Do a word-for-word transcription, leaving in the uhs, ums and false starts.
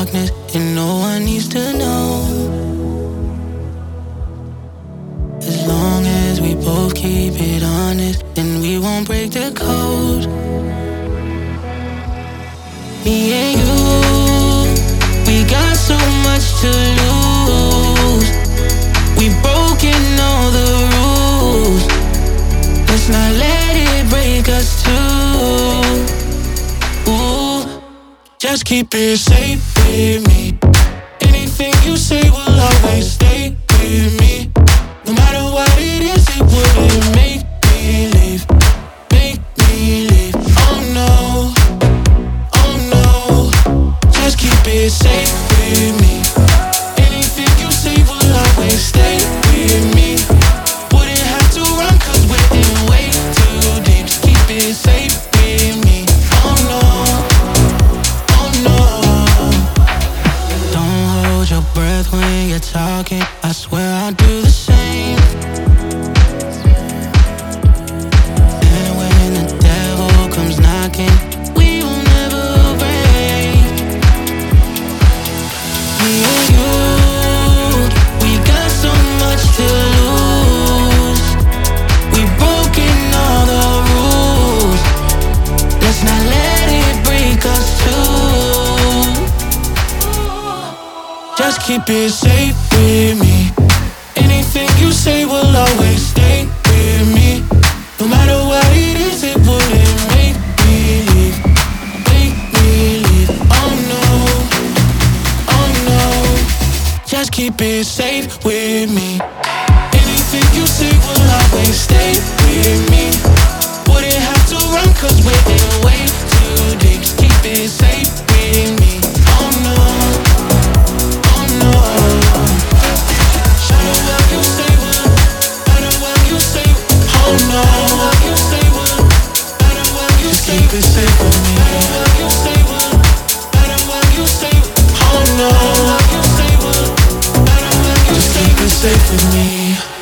darkness, and no one needs to know. As long as we both keep it honest, then we won't break the code. Me and you, we got so much to lose. We've broken all the rules. Let's not let it break us too. Ooh. Just keep it safe with me. Anything you say will always stay with me. No matter what it is, it wouldn't make me leave. Make me leave. Oh no, oh no. Just keep it safe with me. Anything you say will always stay with me. Wouldn't have to run cause we're in way too deep. Just keep it safe with me. Oh no, oh no. Don't hold your breath when you're talking. I swear I'll do the same. And when the devil comes knocking, we will never break. Me and you, we got so much to lose. We've broken all the rules. Let's not let it break us too. Just keep it safe with me. Anything you say will always stay with me. No matter what it is, it wouldn't make me leave. Make me leave. Oh no, oh no. Just keep it safe with me. Anything you say will always stay with me. Wouldn't have to run cause we're in way too deep. Just keep it safe with me. Oh no, oh no. Shadow what you say will, matter what you say. Oh no, what you say will, matter what you say. Just keep it safe with me. Matter what you say will, matter what you say. Oh no, what you say will, matter what you say. Just keep it safe with me.